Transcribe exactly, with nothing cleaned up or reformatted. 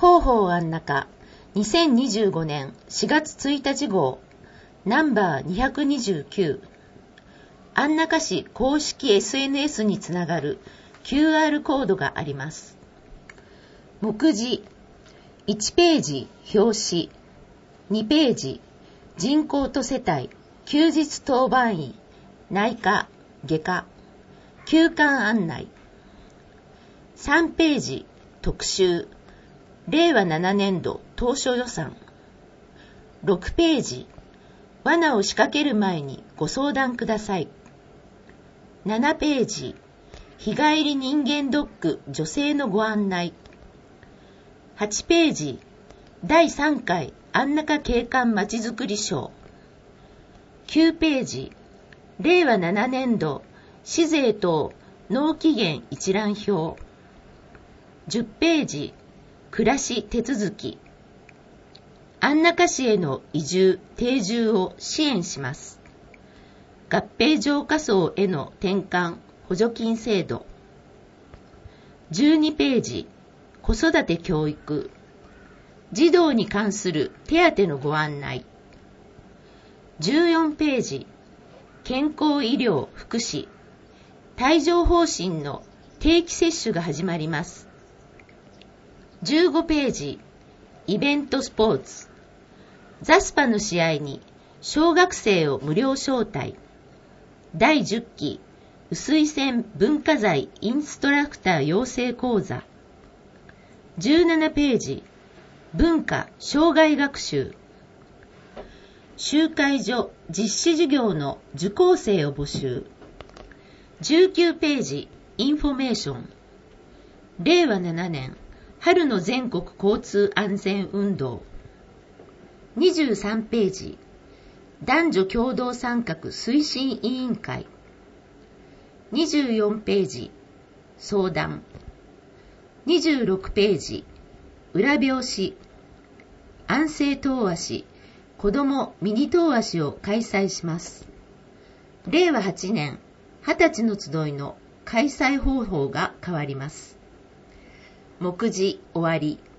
広報安中にせんにじゅうごねんしがつついたち号ナンバーにひゃくにじゅうきゅう、安中市公式 エスエヌエス につながる キューアール コードがあります。目次いちページ表紙、にページ人口と世帯、休日当番医、内科、外科、休館案内、さんページ特集、れいわななねんど当初予算、ろくページ罠を仕掛ける前にご相談ください、ななページ日帰り人間ドック女性のご案内、はちページだいさんかい安中景観まちづくり賞、きゅうページれいわななねんど市税等納期限一覧表、じゅっページ暮らし手続き、安中市への移住・定住を支援します。合併浄化層への転換補助金制度、じゅうにページ子育て教育、児童に関する手当のご案内、じゅうよんページ健康医療福祉、帯状疱疹の定期接種が始まります。じゅうごページイベントスポーツ、ザスパの試合に小学生を無料招待、だいじゅっき薄井線文化財インストラクター養成講座、じゅうななページ文化障害学習、集会所実施授業の受講生を募集、じゅうきゅうページインフォメーション、れいわななねん春の全国交通安全運動、にじゅうさんページ男女共同参画推進委員会、にじゅうよんページ相談、にじゅうろくページ裏表紙、安政遠足子どもミニ遠足を開催します。れいわはちねんはたちの集いの開催方法が変わります。目次終わり。